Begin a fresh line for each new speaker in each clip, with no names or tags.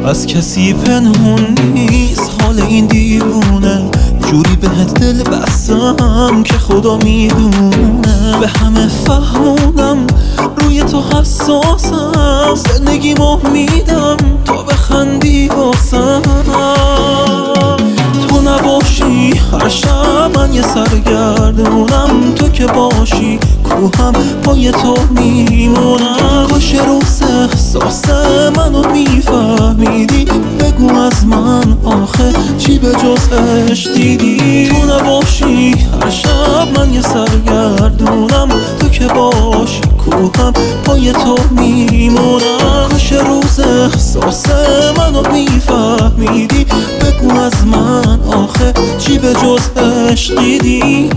از کسی پنهون نیست حال این دیوونه، جوری بهت دل بستم که خدا میدونه. به همه فهمونم روی تو حساسم، زندگیمو میدم تا بخندی واسم. تو نباشی هر شب من یه سرگردونم، تو که باشی کوهم پای تو میمونم. کاش روز احساس منو میفهمیدی، بگو از من آخه چی به جز عشق دیدی. تو نباشی هر شب من یه سرگردونم، تو که باشی کوهم پای تو میمونم. کاش روز احساس منو میفهمیدی، بگو از من آخه چی به جز عشق دیدی.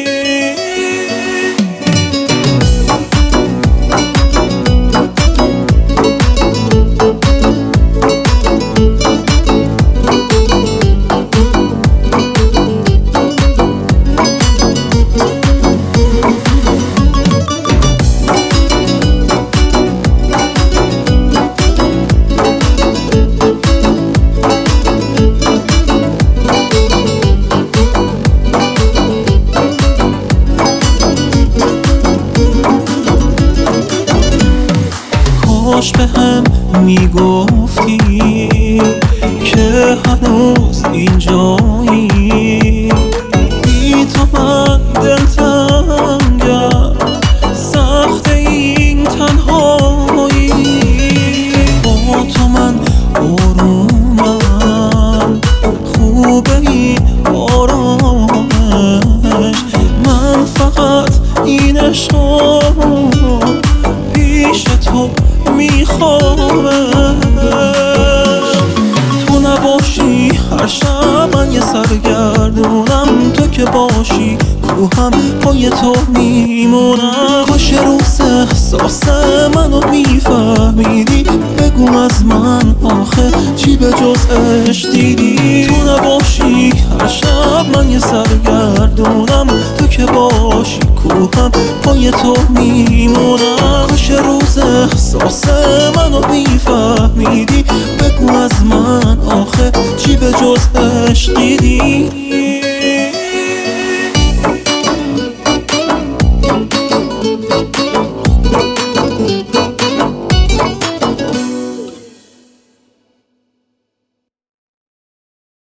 کاش به هم میگفتی که هنوز اینجایی، بی تو من دلتنگم، سخت این تنهایی. با تو من آرومم، خوبه این آرامش. من فقط این عشقم پیش تو میخوامش. تو نباشی هر شب من یه سرگردونم، تو که باشی کوهم پای تو میمونم. کاش روز احساس منو میفهمیدی، بگو از من آخه چی به جز عشق دیدی. تو نباشی هر شب من یه سرگردونم، تو که باشی کوهم پای تو میمونم. کاش روز احساس منو میفهمیدی، بگو از من آخه چی به جز عشق دیدی.